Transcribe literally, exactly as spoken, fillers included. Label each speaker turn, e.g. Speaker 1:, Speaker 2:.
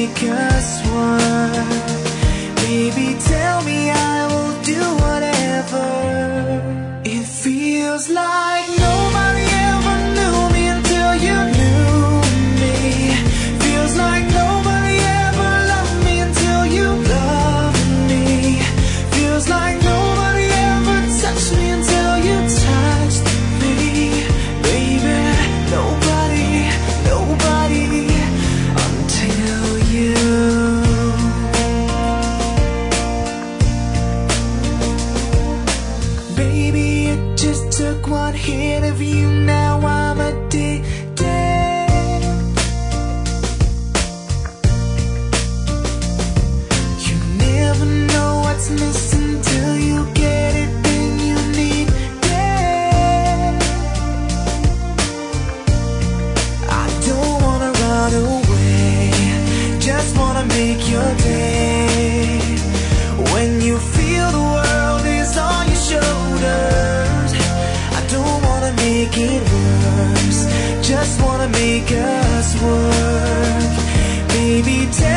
Speaker 1: make us work. Baby, tell me I will do whatever. It feels like nobody ever knew me until you knew me. Feels like nobody ever loved me until you loved me. Feels like nobody ever touched me until you touched me. Baby, nobody, nobody until you. Baby, it just took one hit of you, now I'm addicted. You never know what's missing till you get it, then you need it. I don't wanna run away, just wanna make your day. When you feel the world is on your shoulders, I don't wanna make it worse, just wanna make us work. Baby, tell